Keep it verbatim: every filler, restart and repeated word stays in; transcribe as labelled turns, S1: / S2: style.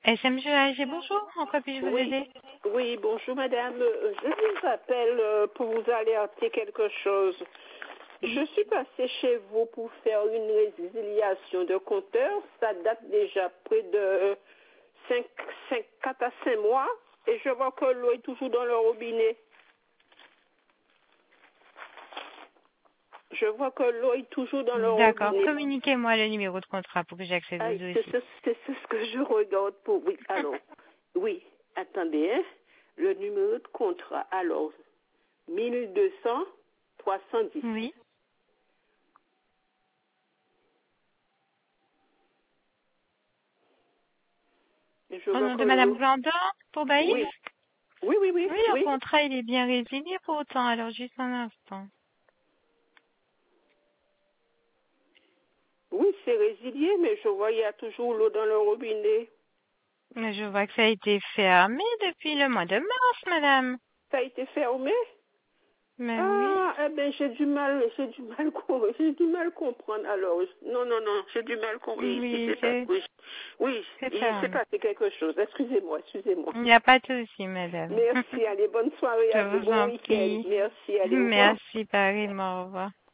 S1: S M G A G, bonjour, en quoi puis-je vous
S2: Oui,
S1: aider?
S2: oui, bonjour madame. Euh, Je vous appelle euh, pour vous alerter quelque chose. Je suis passée chez vous pour faire une résiliation de compteur. Ça date déjà près de cinq, cinq, quatre à cinq mois. Et je vois que l'eau est toujours dans le robinet. Je vois que l'eau est toujours dans le
S1: D'accord,
S2: robinet.
S1: communiquez-moi le numéro de contrat pour que j'accède au
S2: Ah, c'est
S1: dossier.
S2: ce, c'est ce que je regarde pour... Oui, alors, oui, attendez, hein. Le numéro de contrat, alors, mille deux cents trois cent dix.
S1: Oui.
S2: Et je
S1: Au
S2: vois
S1: nom
S2: que
S1: de Madame
S2: l'eau...
S1: Blandin, pour Baïf?
S2: Oui, oui, oui, oui,
S1: Oui, le
S2: oui.
S1: contrat, il est bien résilié pour autant, alors juste un instant.
S2: Oui, c'est résilié, mais je vois il y a toujours l'eau dans le robinet.
S1: Mais je vois que ça a été fermé depuis le mois de mars, madame.
S2: Ça a été fermé?
S1: Mais oui.
S2: Ah, eh ben j'ai du mal, j'ai du mal, com- j'ai du mal comprendre. Alors, non, non, non, j'ai du mal comprendre. Oui, il
S1: Oui,
S2: s'est pas-
S1: c'est
S2: oui, oui,
S1: c'est
S2: il s'est
S1: fermé.
S2: passé quelque chose. Excusez-moi, excusez-moi.
S1: Il n'y a pas de souci, madame.
S2: Merci, allez, bonne soirée
S1: Je
S2: à vous,
S1: vous
S2: bon
S1: en
S2: week-end.
S1: prie.
S2: Merci, allez, au revoir.
S1: Merci, pareillement, au revoir.